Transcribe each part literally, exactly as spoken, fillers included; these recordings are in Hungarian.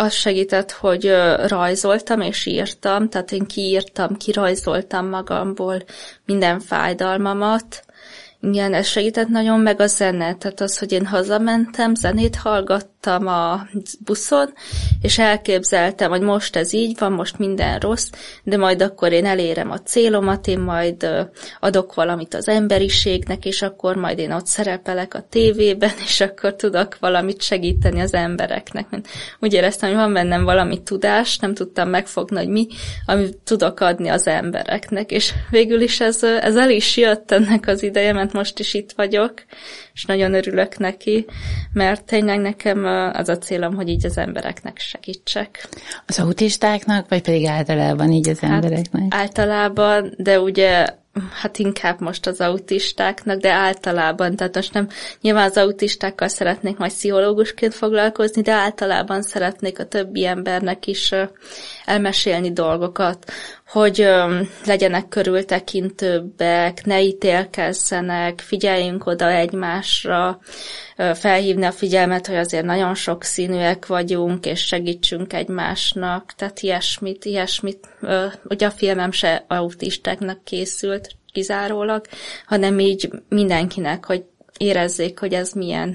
az segített, hogy rajzoltam és írtam, tehát én kiírtam, kirajzoltam magamból minden fájdalmamat. Igen, ez segített nagyon, meg a zene, tehát az, hogy én hazamentem, zenét hallgattam a buszon, és elképzeltem, hogy most ez így van, most minden rossz, de majd akkor én elérem a célomat, én majd adok valamit az emberiségnek, és akkor majd én ott szerepelek a tévében, és akkor tudok valamit segíteni az embereknek. Úgy éreztem, hogy van bennem valami tudás, nem tudtam megfogni, hogy mi, amit tudok adni az embereknek, és végül is ez, ez el is jött ennek az ideje, mert most is itt vagyok, és nagyon örülök neki, mert tényleg nekem az a célom, hogy így az embereknek segítsek. Az autistáknak, vagy pedig általában így az embereknek? Hát általában, de ugye hát inkább most az autistáknak, de általában, tehát most nem, nyilván az autistákkal szeretnék majd pszichológusként foglalkozni, de általában szeretnék a többi embernek is elmesélni dolgokat, hogy legyenek körültekintőbbek, ne ítélkezzenek, figyeljünk oda egymásra, felhívni a figyelmet, hogy azért nagyon sokszínűek vagyunk, és segítsünk egymásnak, tehát ilyesmit, ilyesmit, ugye a filmem se autistáknak készült kizárólag, hanem így mindenkinek, hogy érezzék, hogy ez milyen.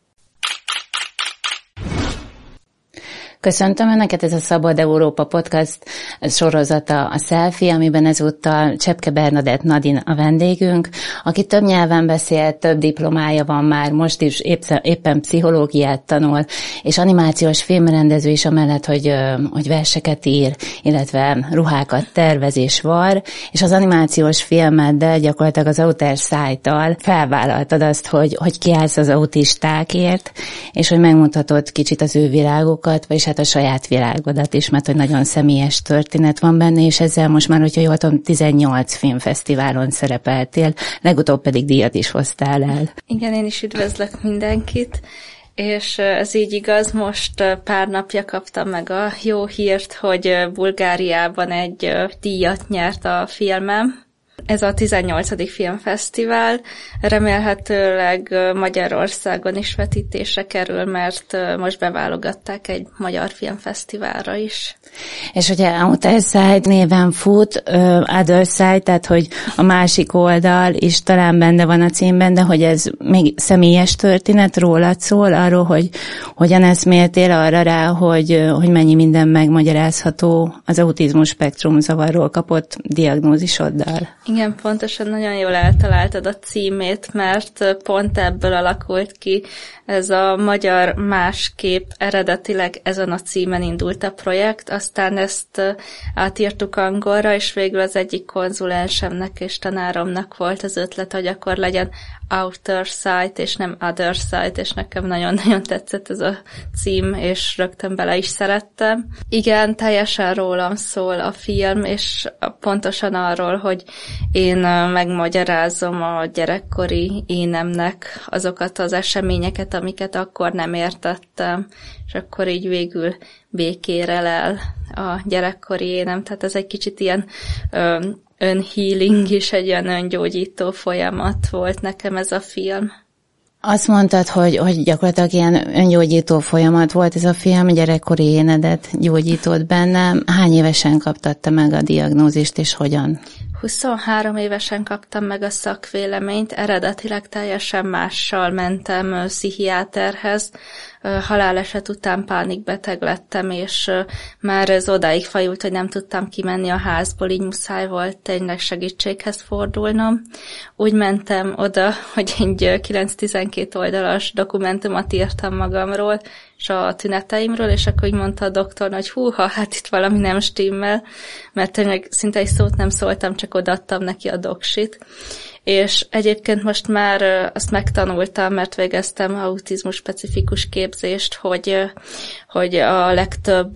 Köszöntöm Önöket, ez a Szabad Európa Podcast sorozata a Selfie, amiben ezúttal Csepke Bernadett Nadine a vendégünk, aki több nyelven beszél, több diplomája van már, most is éppen pszichológiát tanul, és animációs filmrendező is amellett, hogy, hogy verseket ír, illetve ruhákat tervez és var, és az animációs filmeddel, gyakorlatilag az Outer Sight-tal felvállaltad azt, hogy, hogy kiállsz az autistákért, és hogy megmutatod kicsit az ő világokat, vagyis hát a saját világodat is, mert hogy nagyon személyes történet van benne, és ezzel most már, hogyha jól tudom, tizennyolc filmfesztiválon szerepeltél, legutóbb pedig díjat is hoztál el. Igen, én is üdvözlök mindenkit, és ez így igaz, most pár napja kaptam meg a jó hírt, hogy Bulgáriában egy díjat nyert a filmem. Ez a tizennyolcadik filmfesztivál, remélhetőleg Magyarországon is vetítésre kerül, mert most beválogatták egy magyar filmfesztiválra is. És ugye Outer Sight néven fut, uh, Other Side, tehát hogy a másik oldal is talán benne van a címben, de hogy ez még személyes történet, rólad szól, arról, hogy hogyan eszméltél arra rá, hogy, hogy mennyi minden megmagyarázható az autizmus spektrum zavarról kapott diagnózisoddal. Igen, pontosan nagyon jól eltaláltad a címét, mert pont ebből alakult ki ez a magyar másképp, eredetileg ezen a címen indult a projekt, aztán ezt átírtuk angolra, és végül az egyik konzulensemnek és tanáromnak volt az ötlet, hogy akkor legyen Outer Sight, és nem Other Sight, és nekem nagyon-nagyon tetszett ez a cím, és rögtön bele is szerettem. Igen, teljesen rólam szól a film, és pontosan arról, hogy én megmagyarázom a gyerekkori énemnek azokat az eseményeket, amiket akkor nem értettem, és akkor így végül békére lel a gyerekkori énem. Tehát ez egy kicsit ilyen ö, önhealing is, egy ilyen öngyógyító folyamat volt nekem ez a film. Azt mondtad, hogy, hogy gyakorlatilag ilyen öngyógyító folyamat volt ez a film, gyerekkori énedet gyógyított benne. Hány évesen kaptad te meg a diagnózist, és hogyan? huszonhárom évesen kaptam meg a szakvéleményt, eredetileg teljesen mással mentem pszichiáterhez, haláleset után pánikbeteg lettem, és már ez odáig fajult, hogy nem tudtam kimenni a házból, így muszáj volt tényleg segítséghez fordulnom. Úgy mentem oda, hogy egy kilenc-tizenkét oldalas dokumentumot írtam magamról, és a tüneteimről, és akkor így mondta a doktor, hogy húha, hát itt valami nem stimmel, mert tényleg szinte egy szót nem szóltam, csak odaadtam neki a doksit. És egyébként most már azt megtanultam, mert végeztem autizmus-specifikus képzést, hogy, hogy a legtöbb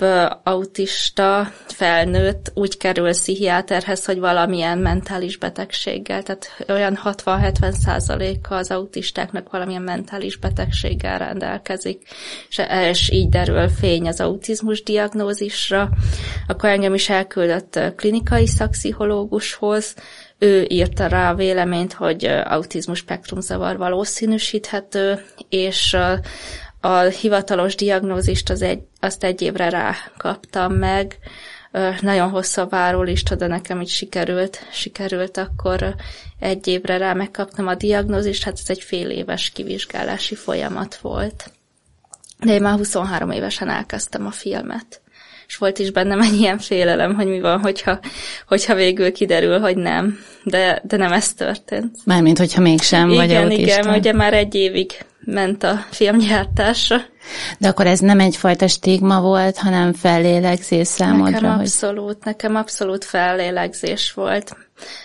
autista felnőtt úgy kerül pszichiáterhez, hogy valamilyen mentális betegséggel, tehát olyan hatvan-hetven százaléka az autistáknak valamilyen mentális betegséggel rendelkezik, és, és így derül fény az autizmus diagnózisra. Akkor engem is elküldött klinikai szakpszichológushoz, ő írta rá a véleményt, hogy autizmus spektrumzavar valószínűsíthető, és a hivatalos diagnózist az egy, azt egy évre rá kaptam meg. Nagyon hosszú a várólista, de nekem így sikerült, sikerült akkor egy évre rá megkaptam a diagnózist, hát ez egy fél éves kivizsgálási folyamat volt. De én már huszonhárom évesen elkezdtem a filmet. És volt is bennem egy ilyen félelem, hogy mi van, hogyha, hogyha végül kiderül, hogy nem. De, de nem ez történt. Mármint, hogyha mégsem vagy igen, autista. Igen, ugye már egy évig ment a filmgyártásra. De akkor ez nem egyfajta stigma volt, hanem fellélegzés számodra? Nekem hogy... abszolút, nekem abszolút fellélegzés volt.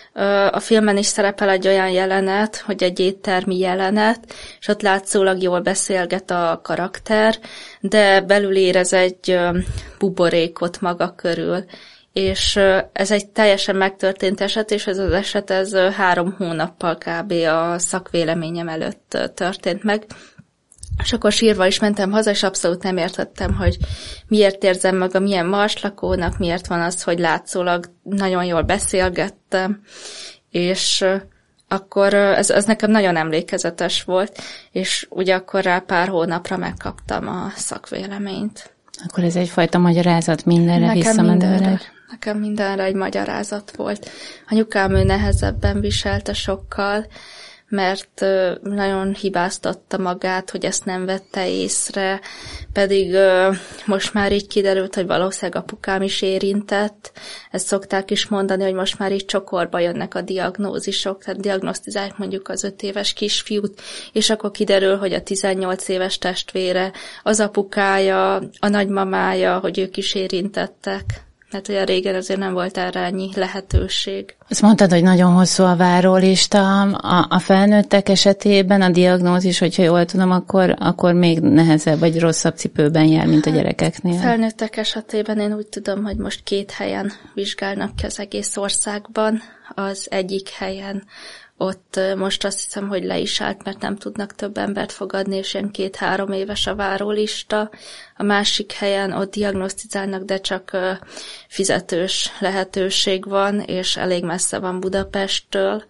A filmen is szerepel egy olyan jelenet, hogy egy éttermi jelenet, és ott látszólag jól beszélget a karakter, de belül érez egy buborékot maga körül. És ez egy teljesen megtörtént eset, és ez az eset ez három hónappal kb. A szakvéleményem előtt történt meg. És akkor sírva is mentem haza, és abszolút nem értettem, hogy miért érzem magam milyen marslakónak, miért van az, hogy látszólag nagyon jól beszélgettem, és akkor ez, ez nekem nagyon emlékezetes volt, és ugye akkor rá pár hónapra megkaptam a szakvéleményt. Akkor ez egyfajta magyarázat mindenre visszamenőleg? Nekem mindenre egy magyarázat volt. Anyukám ő nehezebben viselte sokkal, mert nagyon hibáztatta magát, hogy ezt nem vette észre, pedig most már így kiderült, hogy valószínűleg apukám is érintett. Ezt szokták is mondani, hogy most már így csokorba jönnek a diagnózisok, tehát diagnosztizálják mondjuk az öt éves kisfiút, és akkor kiderül, hogy a tizennyolc éves testvére, az apukája, a nagymamája, hogy ők is érintettek. Mert olyan régen azért nem volt erre ennyi lehetőség. Azt mondtad, hogy nagyon hosszú a várólista. A, a felnőttek esetében a diagnózis, hogyha jól tudom, akkor, akkor még nehezebb vagy rosszabb cipőben jár, mint a gyerekeknél. Felnőttek esetében én úgy tudom, hogy most két helyen vizsgálnak ki az egész országban. Az egyik helyen ott most azt hiszem, hogy le is állt, mert nem tudnak több embert fogadni, és ilyen két-három éves a várólista. A másik helyen ott diagnosztizálnak, de csak fizetős lehetőség van, és elég messze van Budapesttől.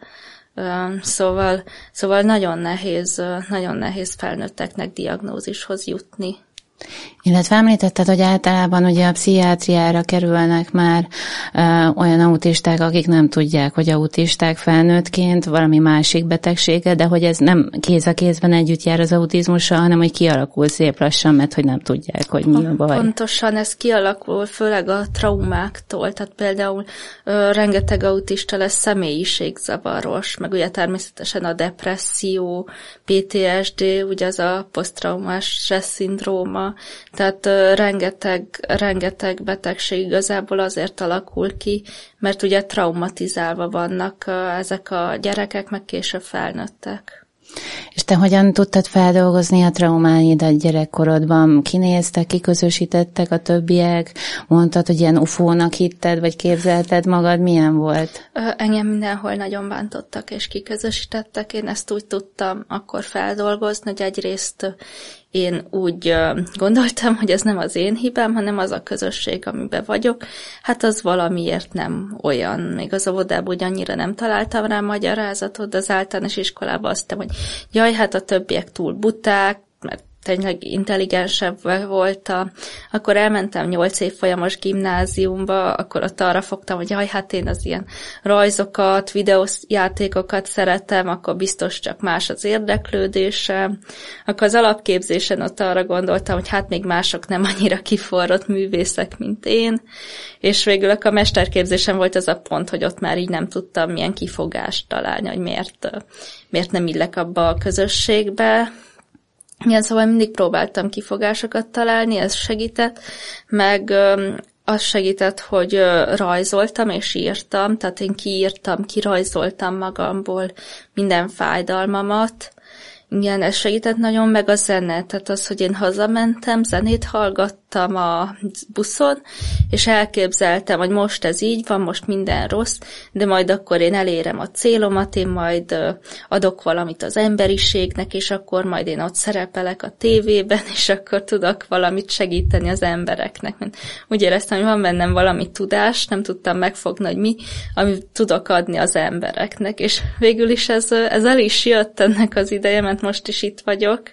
Szóval, szóval nagyon nehéz, nagyon nehéz felnőtteknek diagnózishoz jutni. Illetve említetted, hogy általában ugye a pszichiátriára kerülnek már ö, olyan autisták, akik nem tudják, hogy autisták felnőttként, valami másik betegsége, de hogy ez nem kéz a kézben együtt jár az autizmussal, hanem hogy kialakul szép lassan, mert hogy nem tudják, hogy mi a baj. Pontosan ez kialakul, főleg a traumáktól, tehát például ö, rengeteg autista lesz személyiségzavaros, meg ugye természetesen a depresszió, pé té es dé, ugye az a posztraumás stressz szindróma, tehát uh, rengeteg, rengeteg betegség igazából azért alakul ki, mert ugye traumatizálva vannak uh, ezek a gyerekek, meg később felnőttek. És te hogyan tudtad feldolgozni a traumáidat gyerekkorodban? Kinéztek, kiközösítettek a többiek? Mondtad, hogy ilyen ufónak hitted, vagy képzelted magad? Milyen volt? Uh, engem mindenhol nagyon bántottak, és kiközösítettek. Én ezt úgy tudtam akkor feldolgozni, hogy egyrészt én úgy gondoltam, hogy ez nem az én hibám, hanem az a közösség, amiben vagyok. Hát az valamiért nem olyan. Még az óvodában úgy annyira nem találtam rá magyarázatot, de az általános iskolában azt mondtam, hogy jaj, hát a többiek túl buták, mert tényleg intelligensebb voltam. Akkor elmentem nyolc évfolyamos gimnáziumba, akkor ott arra fogtam, hogy jaj, hát én az ilyen rajzokat, videójátékokat szeretem, akkor biztos csak más az érdeklődésem. Akkor az alapképzésen ott arra gondoltam, hogy hát még mások nem annyira kiforrott művészek, mint én. És végül a mesterképzésen volt az a pont, hogy ott már így nem tudtam milyen kifogást találni, hogy miért, miért nem illek abba a közösségbe. Igen, szóval mindig próbáltam kifogásokat találni, ez segített, meg ö, az segített, hogy ö, rajzoltam és írtam, tehát én kiírtam, kirajzoltam magamból minden fájdalmamat. Igen, ez segített nagyon, meg a zene, tehát az, hogy én hazamentem, zenét hallgattam a buszon, és elképzeltem, hogy most ez így van, most minden rossz, de majd akkor én elérem a célomat, én majd adok valamit az emberiségnek, és akkor majd én ott szerepelek a tévében, és akkor tudok valamit segíteni az embereknek. Úgy éreztem, hogy van bennem valami tudás, nem tudtam megfogni, hogy mi, amit tudok adni az embereknek, és végül is ez, ez el is jött ennek az ideje, mert most is itt vagyok,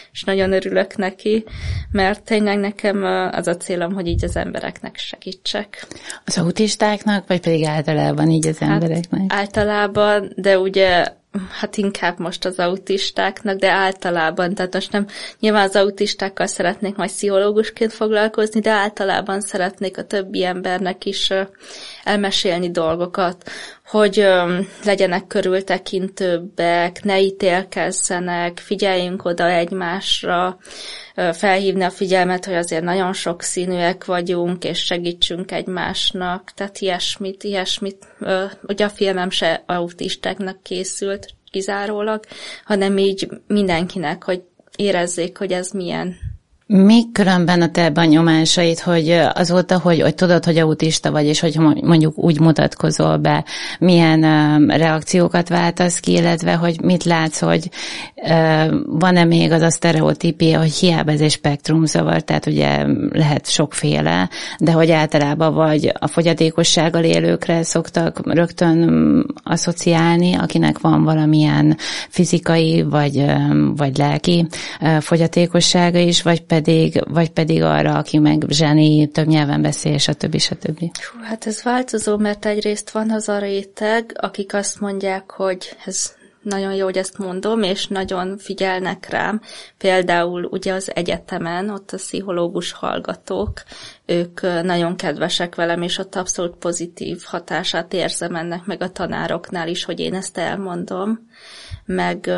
és nagyon örülök neki, mert tényleg nekem az a célom, hogy így az embereknek segítsek. Az autistáknak, vagy pedig általában így az embereknek? Hát általában, de ugye hát inkább most az autistáknak, de általában, tehát most nem, nyilván az autistákkal szeretnék majd pszichológusként foglalkozni, de általában szeretnék a többi embernek is elmesélni dolgokat, hogy legyenek körültekintőbbek, ne ítélkezzenek, figyeljünk oda egymásra, felhívni a figyelmet, hogy azért nagyon sokszínűek vagyunk, és segítsünk egymásnak, tehát ilyesmit, ilyesmit, ugye a filmem se autistáknak készült kizárólag, hanem így mindenkinek, hogy érezzék, hogy ez milyen. Mi különben a te benyomásait, hogy azóta, hogy, hogy tudod, hogy autista vagy, és hogy mondjuk úgy mutatkozol be, milyen uh, reakciókat váltasz ki, illetve hogy mit látsz, hogy uh, van-e még az a sztereotípia, hogy hiába ez egy spektrumzavar, tehát ugye lehet sokféle, de hogy általában vagy a fogyatékossággal élőkre szoktak rögtön asszociálni, akinek van valamilyen fizikai vagy, uh, vagy lelki uh, fogyatékossága is, vagy pedig Pedig, vagy pedig arra, aki meg zseni, több nyelven beszél, stb. stb. Hú, hát ez változó, mert egyrészt van az a réteg, akik azt mondják, hogy ez nagyon jó, hogy ezt mondom, és nagyon figyelnek rám. Például ugye az egyetemen, ott a pszichológus hallgatók, ők nagyon kedvesek velem, és ott abszolút pozitív hatását érzem ennek, meg a tanároknál is, hogy én ezt elmondom. Meg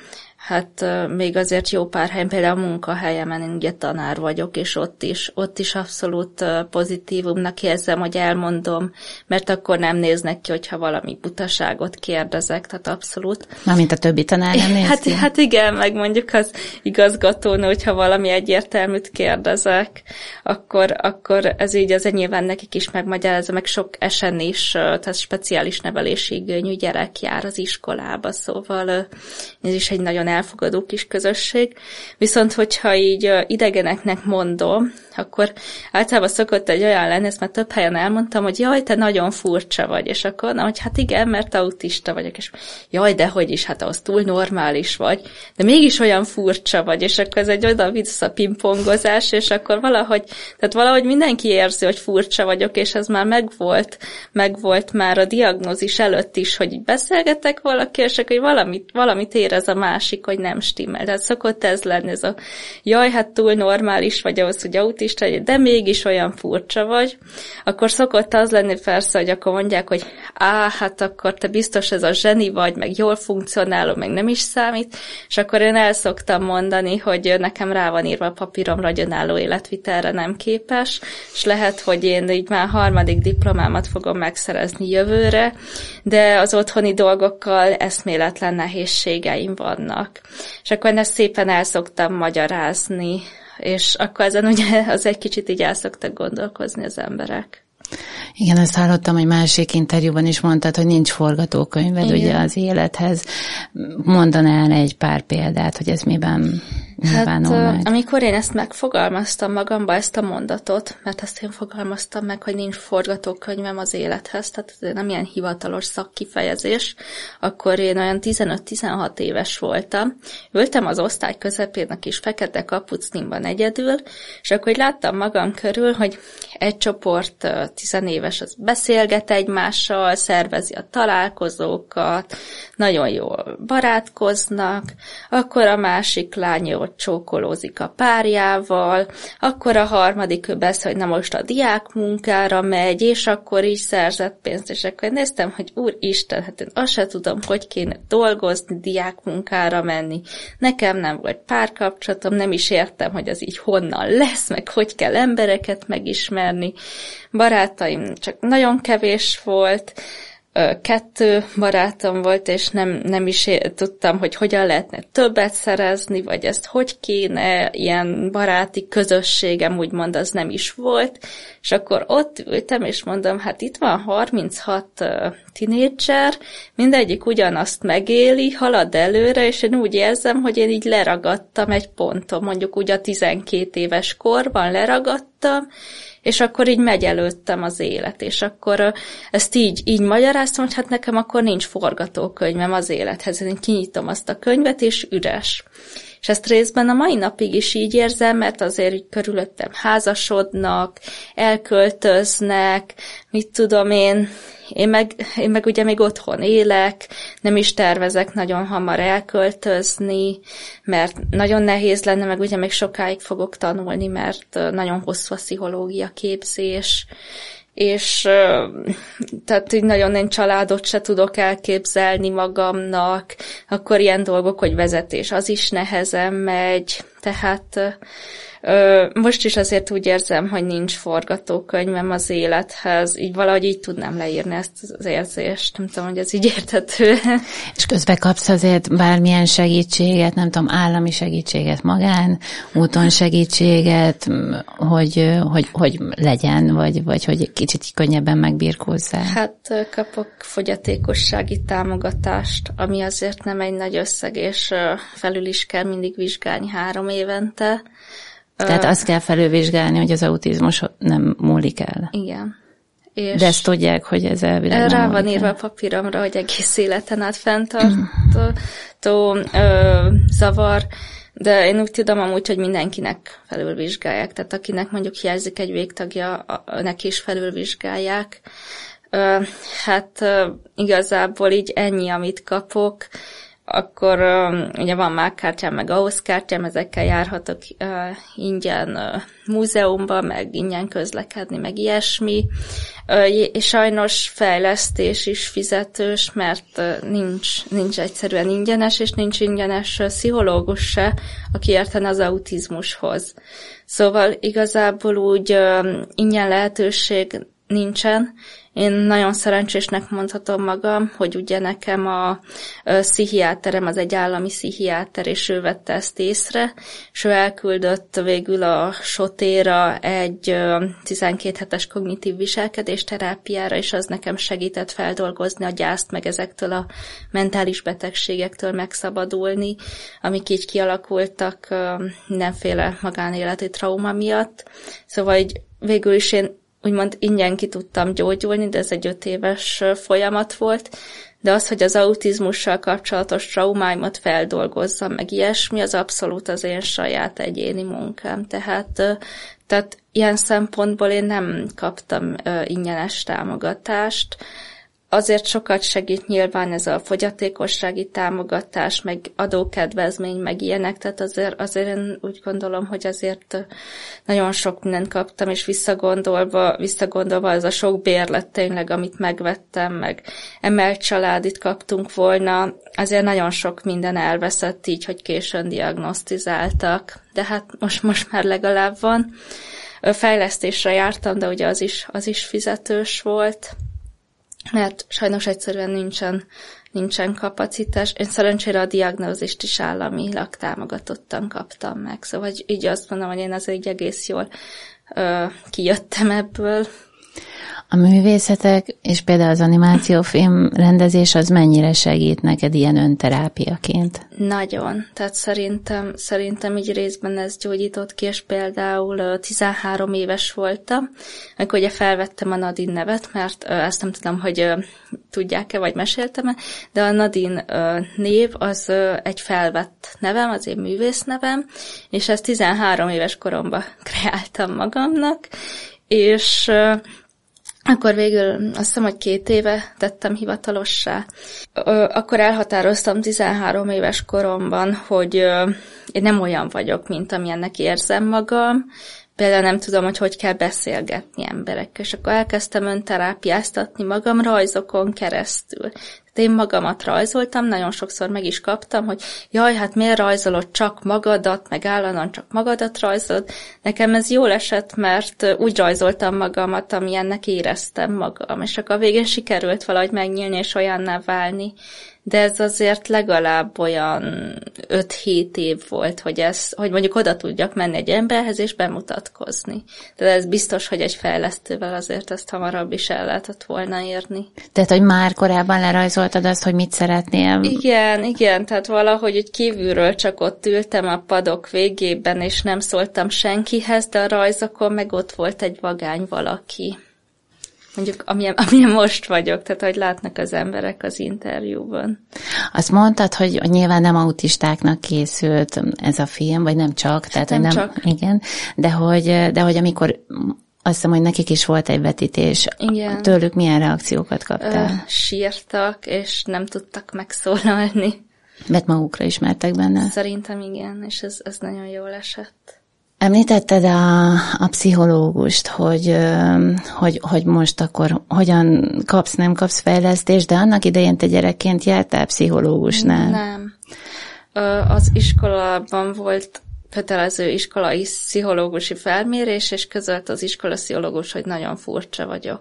hát még azért jó pár helyen, például a munkahelyemen én ugye tanár vagyok, és ott is, ott is abszolút pozitívumnak érzem, hogy elmondom, mert akkor nem néznek ki, hogyha valami butaságot kérdezek, tehát abszolút. Mármint a többi tanár nem néz hát, ki? Hát igen, meg mondjuk az igazgatónő, hogyha valami egyértelműt kérdezek, akkor, akkor ez így az nyilván nekik is megmagyarázza, meg sok esen is, tehát speciális nevelési igényű gyerek jár az iskolába, szóval ez is egy nagyon elfogadó kis közösség. Viszont, hogyha így idegeneknek mondom, akkor általában szokott egy olyan lenni, ezt már több helyen elmondtam, hogy jaj, te nagyon furcsa vagy, és akkor, na, hogy hát igen, mert autista vagyok, és jaj, de hogy is, hát ahhoz túl normális vagy, de mégis olyan furcsa vagy, és akkor ez egy oda-vissza pingpongozás, és akkor valahogy, tehát valahogy mindenki érzi, hogy furcsa vagyok, és ez már megvolt, megvolt már a diagnózis előtt is, hogy így beszélgetek valaki, és akkor valamit, valamit érez a másik, hogy nem stimmel. Tehát szokott ez lenni, ez a jaj, hát túl normális vagy ahhoz, hogy autista vagy, de mégis olyan furcsa vagy. Akkor szokott az lenni persze, hogy akkor mondják, hogy á, hát akkor te biztos ez a zseni vagy, meg jól funkcionáló, meg nem is számít, és akkor én el szoktam mondani, hogy nekem rá van írva a papíromra, hogy önálló életvitelre nem képes, és lehet, hogy én így már harmadik diplomámat fogom megszerezni jövőre, de az otthoni dolgokkal eszméletlen nehézségeim vannak. És akkor ezt szépen el szoktam magyarázni, és akkor ezen ugye az egy kicsit így el szoktak gondolkozni az emberek. Igen, ezt hallottam, hogy másik interjúban is mondtad, hogy nincs forgatókönyved igen. ugye az élethez. Mondanál egy pár példát, hogy ez miben nyilvánul hát, meg? Amikor én ezt megfogalmaztam magamba, ezt a mondatot, mert ezt én fogalmaztam meg, hogy nincs forgatókönyvem az élethez, tehát ez nem ilyen hivatalos szakkifejezés, akkor én olyan tizenöt-tizenhat éves voltam. Ültem az osztály közepén a kis fekete kapucnimban egyedül, és akkor így láttam magam körül, hogy egy csoport tizenéves az beszélget egymással, szervezi a találkozókat, nagyon jól barátkoznak, akkor a másik lány ott csókolózik a párjával, akkor a harmadik ő beszél, hogy na most a diákmunkára megy, és akkor így szerzett pénzt, és akkor néztem, hogy úristen, hát én azt se tudom, hogy kéne dolgozni, diákmunkára menni. Nekem nem volt párkapcsolatom, nem is értem, hogy az így honnan lesz, meg hogy kell embereket megismerni. Barátaim csak nagyon kevés volt, kettő barátom volt, és nem, nem is tudtam, hogy hogyan lehetne többet szerezni, vagy ezt hogy kéne, ilyen baráti közösségem, úgymond az nem is volt, és akkor ott ültem, és mondom, hát itt van harminchat uh, tinédzser, mindegyik ugyanazt megéli, halad előre, és én úgy érzem, hogy én így leragadtam egy ponton, mondjuk úgy a tizenkét éves korban leragadtam, és akkor így megy előttem az élet, és akkor ezt így, így magyaráztam, hogy hát nekem akkor nincs forgatókönyvem az élethez, én kinyitom azt a könyvet, és üres. És ezt részben a mai napig is így érzem, mert azért így körülöttem házasodnak, elköltöznek, mit tudom én, én meg, én meg ugye még otthon élek, nem is tervezek nagyon hamar elköltözni, mert nagyon nehéz lenne, meg ugye még sokáig fogok tanulni, mert nagyon hosszú a pszichológia képzés, és tehát így nagyon én családot se tudok elképzelni magamnak, akkor ilyen dolgok, hogy vezetés, az is nehezen megy, tehát most is azért úgy érzem, hogy nincs forgatókönyvem az élethez, így valahogy így tudnám leírni ezt az érzést, nem tudom, hogy ez így érthető. És közben kapsz azért bármilyen segítséget, nem tudom, állami segítséget, magán, úton segítséget, hogy, hogy, hogy legyen, vagy, vagy hogy kicsit könnyebben megbirkózzál? Hát kapok fogyatékossági támogatást, ami azért nem egy nagy összeg, és felül is kell mindig vizsgálni három évente. Tehát azt kell felülvizsgálni, hogy az autizmus nem múlik el. Igen. És de ezt tudják, hogy ez elvileg rá van írva a papíromra, hogy egész életen át fenntartó zavar, de én úgy tudom amúgy, hogy mindenkinek felülvizsgálják. Tehát akinek mondjuk hiányzik egy végtagja, neki is felülvizsgálják. Ö, hát ö, igazából így ennyi, amit kapok. Akkor uh, ugye van mákkártyám, meg ahhoz kártyám, ezekkel járhatok uh, ingyen uh, múzeumba, meg ingyen közlekedni, meg ilyesmi. Uh, és sajnos fejlesztés is fizetős, mert uh, nincs, nincs egyszerűen ingyenes, és nincs ingyenes uh, pszichológus se, aki értene az autizmushoz. Szóval igazából úgy uh, ingyen lehetőség nincsen. Én nagyon szerencsésnek mondhatom magam, hogy ugye nekem a pszichiáterem az egy állami pszichiáter, és ő vette ezt észre, és ő elküldött végül a Sotéra egy tizenkét hetes kognitív viselkedésterápiára, és az nekem segített feldolgozni a gyászt, meg ezektől a mentális betegségektől megszabadulni, amik így kialakultak mindenféle magánéleti trauma miatt. Szóval így végül is én úgymond ingyen ki tudtam gyógyulni, de ez egy öt éves folyamat volt, de az, hogy az autizmussal kapcsolatos traumáimat feldolgozzam, meg ilyesmi, az abszolút az én saját egyéni munkám. Tehát, tehát ilyen szempontból én nem kaptam ingyenes támogatást. Azért sokat segít nyilván ez a fogyatékossági támogatás, meg adókedvezmény, meg ilyenek, tehát azért, azért én úgy gondolom, hogy azért nagyon sok mindent kaptam, és visszagondolva, visszagondolva az a sok bérlet tényleg, amit megvettem, meg emelt családit kaptunk volna, azért nagyon sok minden elveszett így, hogy későn diagnosztizáltak, de hát most, most már legalább van. Fejlesztésre jártam, de ugye az is, az is fizetős volt, mert sajnos egyszerűen nincsen, nincsen kapacitás. Én szerencsére a diagnózist is államilag támogatottan kaptam meg. Szóval így azt mondom, hogy én azért így egész jól ö, kijöttem ebből. A művészetek, és például az animációfilm rendezés, az mennyire segít neked ilyen önterápiaként? Nagyon. Tehát szerintem, szerintem így részben ez gyógyított ki, és például tizenhárom éves voltam, amikor ugye felvettem a Nadine nevet, mert ezt nem tudom, hogy tudják-e, vagy meséltem-e, de a Nadine név az egy felvett nevem, az én művész nevem, és ezt tizenhárom éves koromban kreáltam magamnak, és akkor végül azt hiszem, hogy két éve tettem hivatalossá. Akkor elhatároztam tizenhárom éves koromban, hogy én nem olyan vagyok, mint amilyennek érzem magam. Például nem tudom, hogy hogy kell beszélgetni emberekkel. És akkor elkezdtem önterápiáztatni magam rajzokon keresztül. Én magamat rajzoltam, nagyon sokszor meg is kaptam, hogy jaj, hát miért rajzolod csak magadat, meg állandóan csak magadat rajzolod. Nekem ez jól esett, mert úgy rajzoltam magamat, amilyennek éreztem magam, és akkor a végén sikerült valahogy megnyílni és olyanná válni. De ez azért legalább olyan öt-hét év volt, hogy, ez, hogy mondjuk oda tudjak menni egy emberhez és bemutatkozni. De ez biztos, hogy egy fejlesztővel azért ezt hamarabb is el lehetett volna érni. Tehát, hogy már korábban lerajzoltad azt, hogy mit szeretnél? Igen, igen, tehát valahogy úgy kívülről csak ott ültem a padok végében, és nem szóltam senkihez, de a rajzokon meg ott volt egy vagány valaki. mondjuk amilyen, amilyen most vagyok, tehát hogy látnak az emberek az interjúban. Azt mondtad, hogy nyilván nem autistáknak készült ez a film, vagy nem csak, tehát nem, hogy nem csak. Igen, de hogy, de hogy amikor azt hiszem, hogy nekik is volt egy vetítés, igen. Tőlük milyen reakciókat kaptál? Ö, sírtak, és nem tudtak megszólalni. Mert magukra ismertek benne? Szerintem igen, és ez, ez nagyon jól esett. Említetted a, a pszichológust, hogy, hogy, hogy most akkor hogyan kapsz, nem kapsz fejlesztést, de annak idején te gyerekként jártál pszichológusnál? Nem. Az iskolában volt kötelező iskolai pszichológusi felmérés, és közölt az iskola pszichológus, hogy nagyon furcsa vagyok.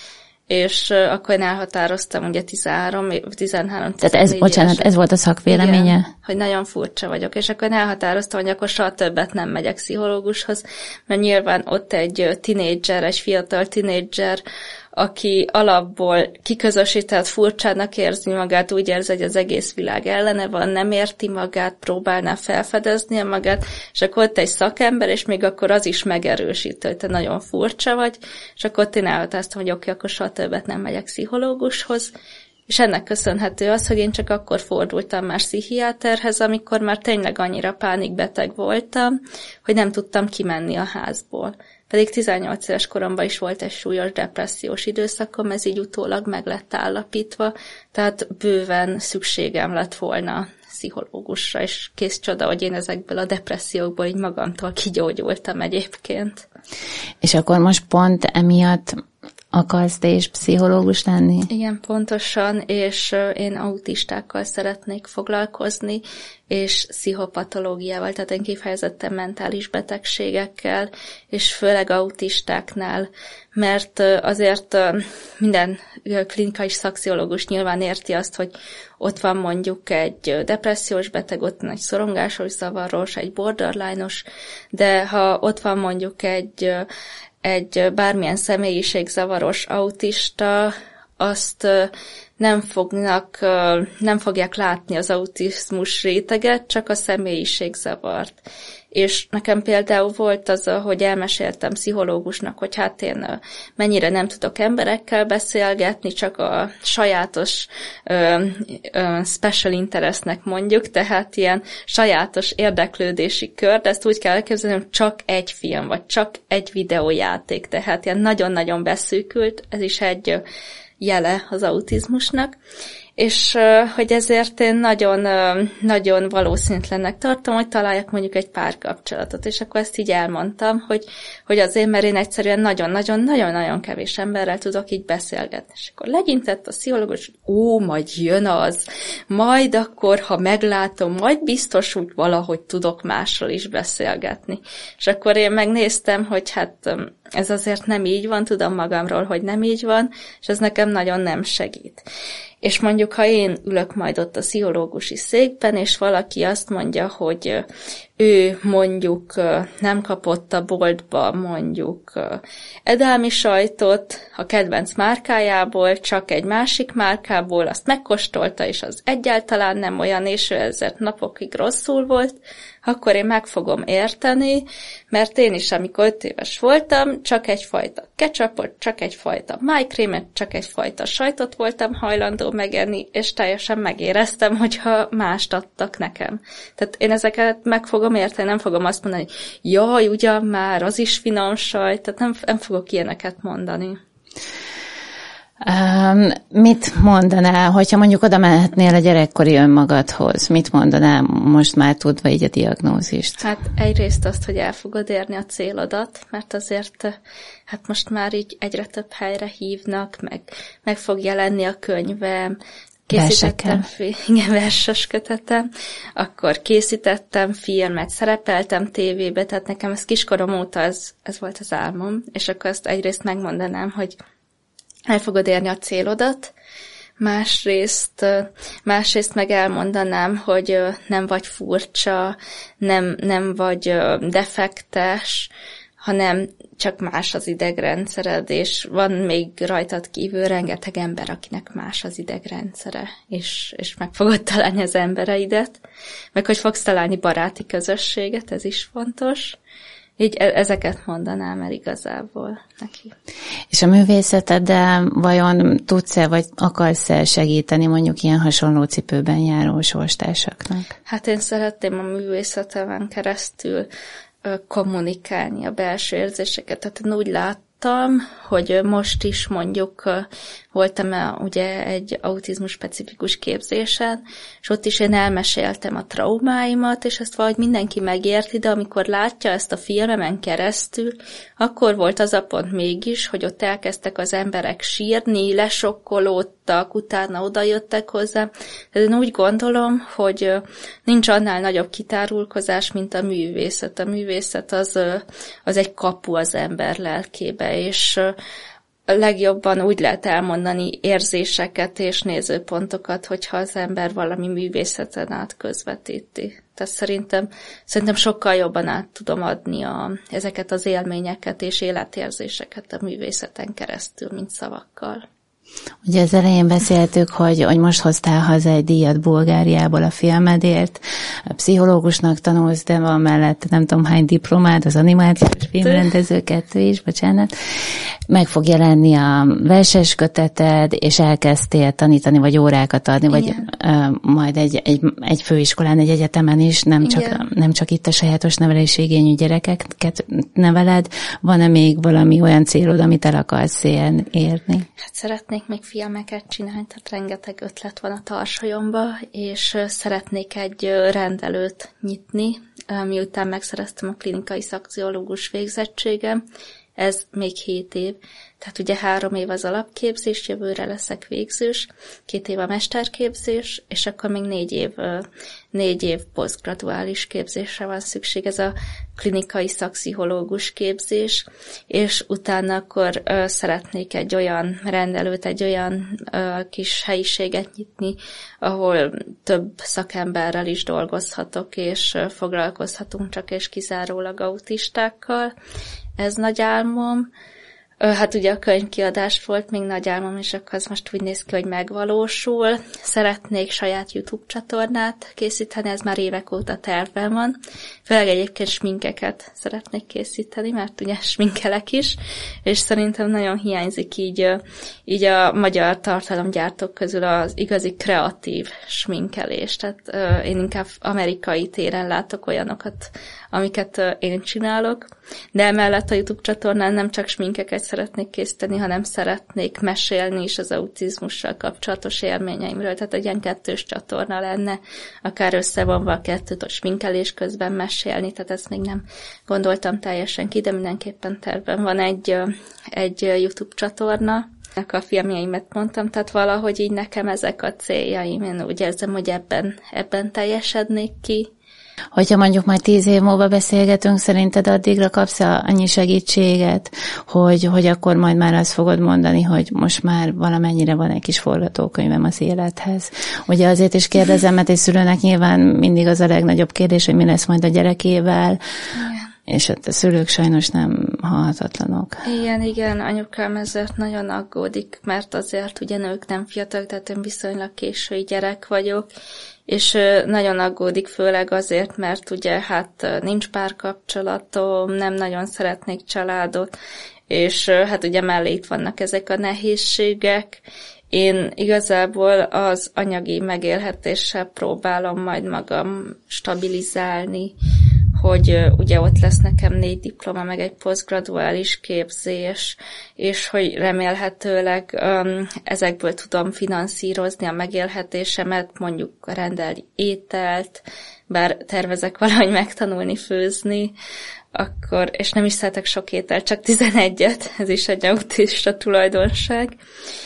És uh, akkor én elhatároztam, ugye tizenhárom, tizenhárom Tehát ez, bocsánat, ez volt a szakvéleménye? Igen, hogy nagyon furcsa vagyok. És akkor én elhatároztam, hogy akkor soha többet nem megyek pszichológushoz, mert nyilván ott egy tinédzser, egy fiatal tinédzser, aki alapból kiközösített, furcsának érzi magát, úgy érzi, hogy az egész világ ellene van, nem érti magát, próbálná felfedezni magát, és akkor ott egy szakember, és még akkor az is megerősít, hogy te nagyon furcsa vagy, és akkor ott én elhatároztam, hogy oké, akkor soha többet nem megyek pszichológushoz, és ennek köszönhető az, hogy én csak akkor fordultam már pszichiáterhez, amikor már tényleg annyira pánikbeteg voltam, hogy nem tudtam kimenni a házból. Pedig tizennyolc éves koromban is volt egy súlyos depressziós időszakom, ez így utólag meg lett állapítva, tehát bőven szükségem lett volna pszichológusra, és kész csoda, hogy én ezekből a depressziókból így magamtól kigyógyultam egyébként. És akkor most pont emiatt akarsz te is pszichológus lenni? Igen, pontosan, és én autistákkal szeretnék foglalkozni, és pszichopatológiával, tehát én kifejezetten mentális betegségekkel, és főleg autistáknál, mert azért minden klinikai szakszichológus nyilván érti azt, hogy ott van mondjuk egy depressziós beteg, ott van egy szorongásos zavaros, egy borderline-os, de ha ott van mondjuk egy egy bármilyen személyiségzavaros autista, azt nem fognak, nem fogják látni az autizmus réteget, csak a személyiségzavart. És nekem például volt az, hogy elmeséltem pszichológusnak, hogy hát én mennyire nem tudok emberekkel beszélgetni, csak a sajátos ö, ö, special interestnek mondjuk, tehát ilyen sajátos érdeklődési kör, de ezt úgy kell elképzelni, hogy csak egy film, vagy csak egy videójáték, tehát ilyen nagyon-nagyon beszűkült, ez is egy jele az autizmusnak, és hogy ezért én nagyon, nagyon valószínűtlennek tartom, hogy találjak mondjuk egy párkapcsolatot, és akkor ezt így elmondtam, hogy, hogy azért, mert én egyszerűen nagyon-nagyon-nagyon-nagyon kevés emberrel tudok így beszélgetni. És akkor legyintett a pszichológus, hogy ó, majd jön az, majd akkor, ha meglátom, majd biztos úgy valahogy tudok másról is beszélgetni. És akkor én megnéztem, hogy hát ez azért nem így van, tudom magamról, hogy nem így van, és ez nekem nagyon nem segít. És mondjuk, ha én ülök majd ott a pszichológusi székben, és valaki azt mondja, hogy ő mondjuk nem kapott a boltba mondjuk edelmi sajtot a kedvenc márkájából, csak egy másik márkából, azt megkóstolta, és az egyáltalán nem olyan, és ő ezért napokig rosszul volt, akkor én meg fogom érteni, mert én is, amikor öt éves voltam, csak egyfajta ketchupot, csak egyfajta májkrémet, csak egyfajta sajtot voltam hajlandó megenni, és teljesen megéreztem, hogyha mást adtak nekem. Tehát én ezeket meg fogom érteni, nem fogom azt mondani, hogy jaj, ugyan már, az is finom sajt, tehát nem, nem fogok ilyeneket mondani. Um, mit mondanál, hogyha mondjuk oda mehetnél a gyerekkori önmagadhoz, mit mondanál most már tudva így a diagnózist? Hát egyrészt azt, hogy el fogod érni a célodat, mert azért hát most már így egyre több helyre hívnak, meg, meg fog jelenni a könyvem, készítettem fi- igen, verses kötetem, akkor készítettem filmet, szerepeltem tévébe, tehát nekem ez kiskorom óta ez, ez volt az álmom, és akkor azt egyrészt megmondanám, hogy el fogod érni a célodat, másrészt, másrészt meg elmondanám, hogy nem vagy furcsa, nem, nem vagy defektes, hanem csak más az idegrendszered, és van még rajtad kívül rengeteg ember, akinek más az idegrendszere, és, és meg fogod találni az embereidet, meg hogy fogsz találni baráti közösséget, ez is fontos, Így ezeket mondanám el igazából neki. És a művészeteddel vajon tudsz-e, vagy akarsz-e segíteni mondjuk ilyen hasonló cipőben járó sorstársaknak? Hát én szeretném a művészetemen keresztül kommunikálni a belső érzéseket. Tehát én úgy láttam, hogy most is mondjuk voltam ugye egy autizmus specifikus képzésen, és ott is én elmeséltem a traumáimat, és ezt valahogy mindenki megérti, de amikor látja ezt a filmemen keresztül, akkor volt az a pont mégis, hogy ott elkezdtek az emberek sírni, lesokkolódtak, utána odajöttek hozzám. Tehát én úgy gondolom, hogy nincs annál nagyobb kitárulkozás, mint a művészet. A művészet az, az egy kapu az ember lelkébe, és legjobban úgy lehet elmondani érzéseket és nézőpontokat, hogyha az ember valami művészeten át közvetíti. Tehát szerintem, szerintem sokkal jobban át tudom adni a, ezeket az élményeket és életérzéseket a művészeten keresztül, mint szavakkal. Ugye az elején beszéltük, hogy, hogy most hoztál haza egy díjat Bulgáriából a filmedért. Pszichológusnak tanulsz, de van mellett nem tudom hány diplomád, az animációs filmrendező kettő is, bocsánat. Meg fog jelenni a verses köteted, és elkezdtél tanítani, vagy órákat adni, vagy uh, majd egy, egy, egy főiskolán, egy egyetemen is, nem csak, nem csak itt a sajátos nevelésigényű gyerekeket neveled. Van-e még valami olyan célod, amit el akarsz érni? Hát szeretnék még filmeket csinálni, tehát rengeteg ötlet van a tarsajomba, és szeretnék egy rendelőt nyitni, miután megszereztem a klinikai szakpszichológus végzettségem. Ez még hét év. Tehát ugye három év az alapképzés, jövőre leszek végzős, két év a mesterképzés, és akkor még négy év, négy év posztgraduális képzésre van szükség. Ez a klinikai szakpszichológus képzés, és utána akkor ö, szeretnék egy olyan rendelőt, egy olyan ö, kis helyiséget nyitni, ahol több szakemberrel is dolgozhatok, és ö, foglalkozhatunk csak és kizárólag autistákkal. Ez nagy álmom. Hát ugye a könyvkiadás volt még nagy álmom, és akkor az most úgy néz ki, hogy megvalósul. Szeretnék saját YouTube csatornát készíteni, ez már évek óta tervben van. Főleg egyébként sminkeket szeretnék készíteni, mert ugye sminkelek is, és szerintem nagyon hiányzik így, így a magyar tartalomgyártók közül az igazi kreatív sminkelés. Tehát én inkább amerikai téren látok olyanokat, amiket én csinálok, de emellett a YouTube csatornán nem csak sminkeket szeretnék készíteni, hanem szeretnék mesélni is az autizmussal kapcsolatos élményeimről. Tehát egy ilyen kettős csatorna lenne, akár összevonva a kettőt, a sminkelés közben mesélni, tehát ezt még nem gondoltam teljesen ki, de mindenképpen tervben van egy, egy YouTube csatorna, a filmjeimet mondtam, tehát valahogy így nekem ezek a céljaim. Én úgy érzem, hogy ebben, ebben teljesednék ki. Hogyha mondjuk majd tíz év múlva beszélgetünk, szerinted addigra kapsz annyi segítséget, hogy, hogy akkor majd már azt fogod mondani, hogy most már valamennyire van egy kis forgatókönyvem az élethez. Ugye azért is kérdezem, mert egy szülőnek nyilván mindig az a legnagyobb kérdés, hogy mi lesz majd a gyerekével, igen. És ott a szülők sajnos nem halhatatlanok. Igen, igen, anyukám ezért nagyon aggódik, mert azért ugye nők nem fiatalok, tehát én viszonylag késői gyerek vagyok, és nagyon aggódik főleg azért, mert ugye hát nincs párkapcsolatom, nem nagyon szeretnék családot, és hát ugye mellé itt vannak ezek a nehézségek. Én igazából az anyagi megélhetéssel próbálom majd magam stabilizálni, hogy ugye ott lesz nekem négy diploma, meg egy posztgraduális képzés, és hogy remélhetőleg um, ezekből tudom finanszírozni a megélhetésemet, mondjuk rendelni ételt, bár tervezek valahogy megtanulni főzni, akkor, és nem is szeretek sok ételt, csak tizenegyet, ez is egy autista tulajdonság,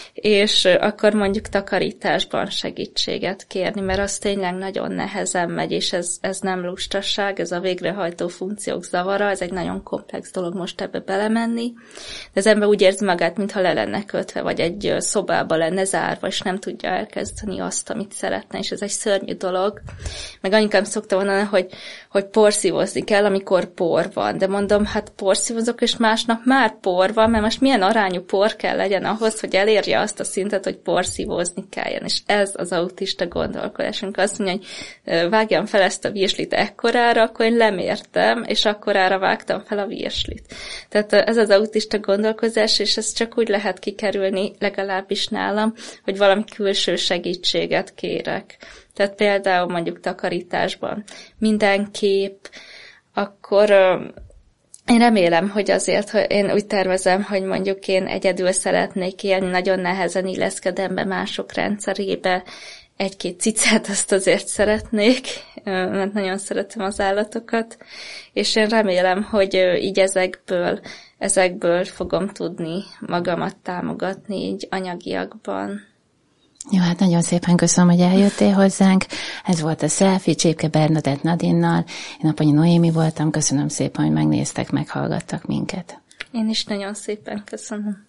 és akkor mondjuk takarításban segítséget kérni, mert az tényleg nagyon nehezen megy, és ez, ez nem lustaság, ez a végrehajtó funkciók zavara, ez egy nagyon komplex dolog most ebbe belemenni, de az ember úgy érzi magát, mintha le lenne kötve, vagy egy szobába lenne zárva, és nem tudja elkezdeni azt, amit szeretne, és ez egy szörnyű dolog. Meg anyukám szokta mondani, hogy, hogy porszívozni kell, amikor por van, de mondom, hát porszívozok, és másnap már por van, mert most milyen arányú por kell legyen ahhoz, hogy elérje azt a szintet, hogy porszívozni kelljen, és ez az autista gondolkodásunk. Azt mondja, hogy vágjam fel ezt a virslit ekkorára, akkor én lemértem, és akkorára vágtam fel a virslit. Tehát ez az autista gondolkozás, és ez csak úgy lehet kikerülni, legalábbis nálam, hogy valami külső segítséget kérek. Tehát például mondjuk takarításban mindenképp, akkor én remélem, hogy azért, hogy én úgy tervezem, hogy mondjuk én egyedül szeretnék élni, nagyon nehezen illeszkedem be mások rendszerébe, egy-két cicát azt azért szeretnék, mert nagyon szeretem az állatokat, és én remélem, hogy így ezekből, ezekből fogom tudni magamat támogatni így anyagiakban. Jó, hát nagyon szépen köszönöm, hogy eljöttél hozzánk. Ez volt a Selfie Csépke Bernadett Nadinnal. Én Aponyi Noémi voltam. Köszönöm szépen, hogy megnéztek, meghallgattak minket. Én is nagyon szépen köszönöm.